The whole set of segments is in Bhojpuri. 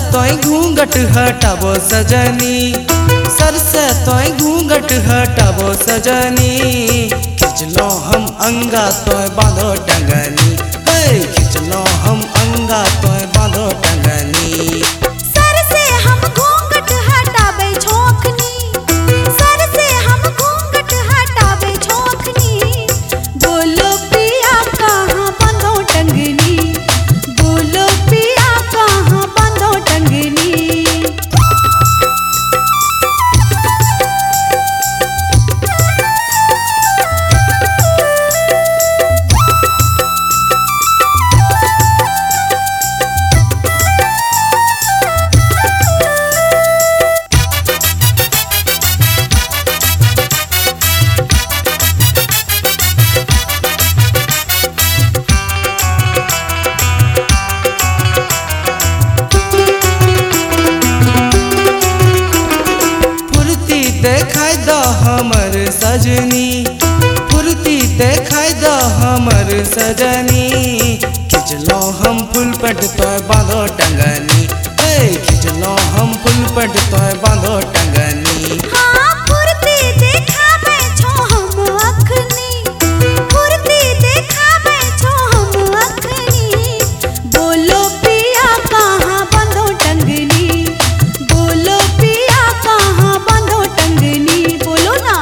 तोय घूंघट हटाबो सजनी, सर से तोय घूंघट हटाबो सजनी। खिंचलो हम अंगा तोय बांधो टंगनी, हे खिंचलो हम अंगा तोय बांधो टंगनी। सर से हम घूंघट हटाबे छोखनी, सर से हम घूंघट हटाबे छोखनी। बोलो पिया कहाँ बांधो टंगनी, बोलो पिया कहाँ बांधो टंगनी। देखाय द हमर सजनी, फुर्ती देखाय द हमर सजनी। खिंचलो हम फुलपट तोय बांधो टंगनी, हे खिंचलो हम फुलपट तोय बांधो टंगनी। हाँ फुर्ती देखाबे छो हम अखनी, फुर्ती देखाबे छो हम अखनी। बोलो पिया कहाँ बांधो टंगनी, बोलो पिया कहाँ बांधो टंगनी, बोलो ना।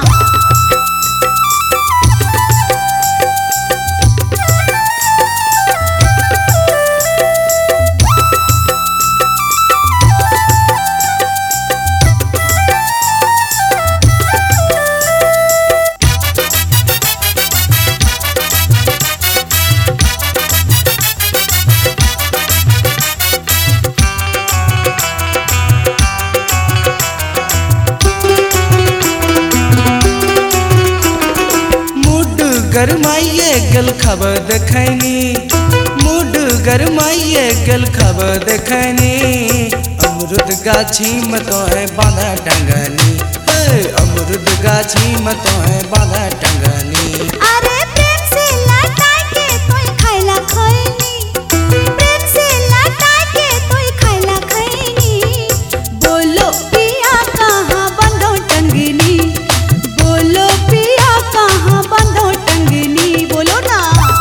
गरमाइए गल खबर देखनी, मूड गरमाइए गल खबर देखनी। अमरुद गाछी में तोय बांधा टंगनी, हे अमरुद गाछी में तोय बांधा टंगनी। अरे प्रेम से लटाई के तोय खाइला खैनी, प्रेम से लटाई के तोय खाइला खैनी। बोलो पिया कहाँ बांधो टंगनी, बोलो पिया कहाँ बांधो टंगनी, बोलो ना।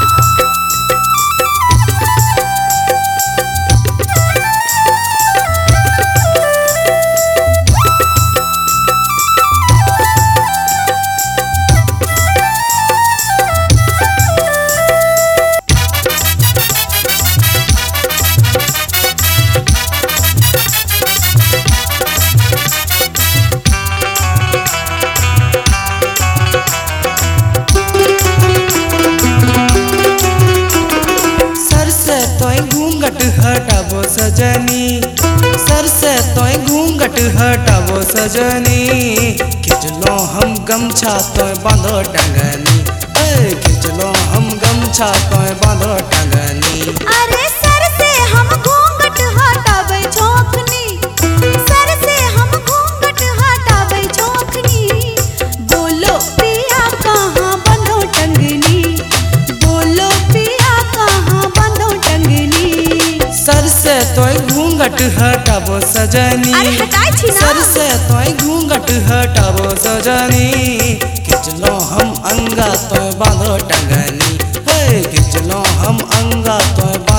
हटाबो सजनी, सर से तोय घूंघट हटाबो सजनी। खिंचलो हम गमछा तोय बांधो टंगनी, हे खिंचलो हम गमछा तोय बांधो टंगनी। अरे सर से हम घूंघट हटाबे छोखनी, सर से हम घूंघट हटाबे छोखनी। बोलो पिया कहाँ बांधो टंगनी, बोलो पिया कहाँ बांधो टंगनी। सर से तोय घूंघट हटाबो सजनी, अरे हटाई छी ना। सर से तोय घूंघट हटाबो सजनी। खिंचलो हम अंगा तोय बांधो टंगनी, हे खिंचलो हम अंगा तोय